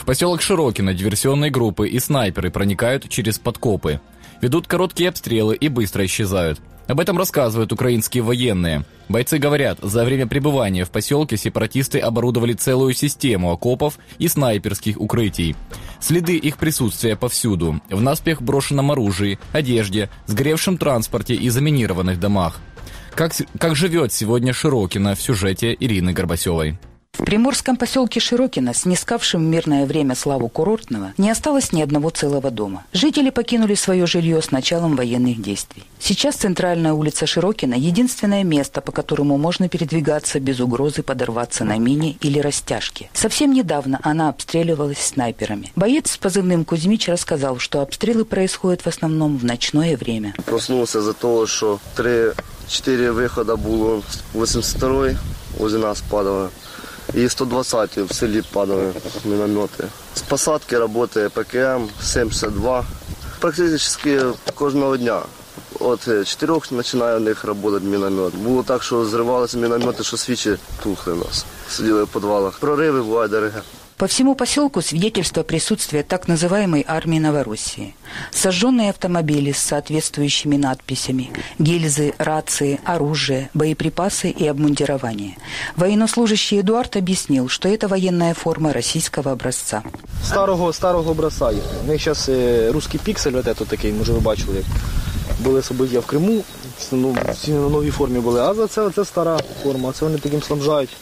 поселок Широкино диверсионные группы и снайперы проникают через подкопы. Ведут короткие обстрелы и быстро исчезают. Об этом рассказывают украинские военные. Бойцы говорят, за время пребывания в поселке сепаратисты оборудовали целую систему окопов и снайперских укрытий. Следы их присутствия повсюду. В наспех брошенном оружии, одежде, сгоревшем транспорте и заминированных домах. Как живет сегодня Широкино в сюжете Ирины Горбасевой. В приморском поселке Широкино, снискавшем в мирное время славу курортного, не осталось ни одного целого дома. Жители покинули свое жилье с началом военных действий. Сейчас центральная улица Широкино – единственное место, по которому можно передвигаться без угрозы подорваться на мине или растяжке. Совсем недавно она обстреливалась снайперами. Боец с позывным «Кузьмич» рассказал, что обстрелы происходят в основном в ночное время. Проснулся из-за того, что 3-4 выхода было, 82-й возле нас падало. И 120 в селі падали міномети. З посадки працює ПКМ 72. Практично кожного дня. От 4 починає у них працювати міномет. Було так, що зривалися міномети, що свічі тухли у нас. Сиділи в підвалах. Прориви бувають ДРГ. По всему поселку свидетельство присутствия так называемой армии Новороссии. Сожженные автомобили с соответствующими надписями, гильзы, рации, оружие, боеприпасы и обмундирование. Военнослужащий Эдуард объяснил, что это военная форма российского образца. Старого образца. У них зараз русський піксель, ось такий, може ви бачили, як були события в Криму, всі на новій формі були. А це стара форма, це вони таким снабжають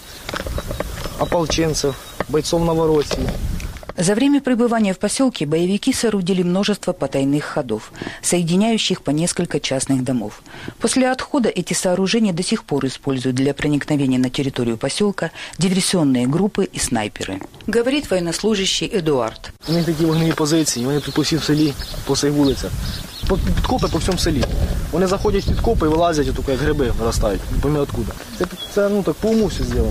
ополченцев, бойцов Новороссии. За время пребывания в поселке боевики соорудили множество потайных ходов, соединяющих по несколько частных домов. После отхода эти сооружения до сих пор используют для проникновения на территорию поселка диверсионные группы и снайперы. Говорит военнослужащий Эдуард. У них такі вогневі позиції, вони тут по всій селі, по всій вулиці. Підкопи по всьому селі. Вони заходять в підкопи і вилазять, отак, як гриби виростають, не пойми откуда. Це так по уму все зроблено.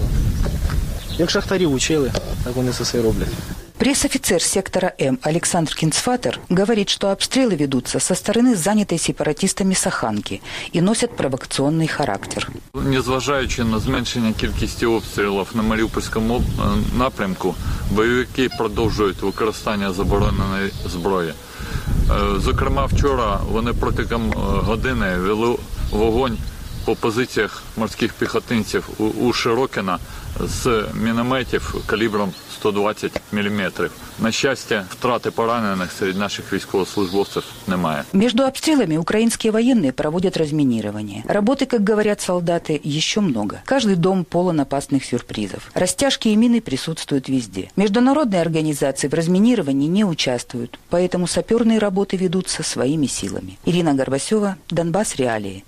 Як шахтарів учили, так вони це все роблять. Пресс-офицер сектора М Александр Кинцфатер говорит, что обстрелы ведутся со стороны занятой сепаратистами Саханки и носят провокационный характер. Незважаючи на зменшення кількості обстрілів на Маріупольському напрямку, бойовики продовжують використання забороненої зброї. Зокрема, вчора вони протягом години вели вогонь по позиціях морських піхотинців у Широкино з мінометів калібром 120 мм. На щастя, втрати поранених серед наших військовослужбовців немає. Между обстрелами украинские военные проводят разминирование. Работы, как говорят солдаты, еще много. Каждый дом полон опасных сюрпризов. Растяжки и мины присутствуют везде. Международные организации в разминировании не участвуют, поэтому саперные работы ведутся своими силами. Ирина Горбасева, Донбасс, Реалии.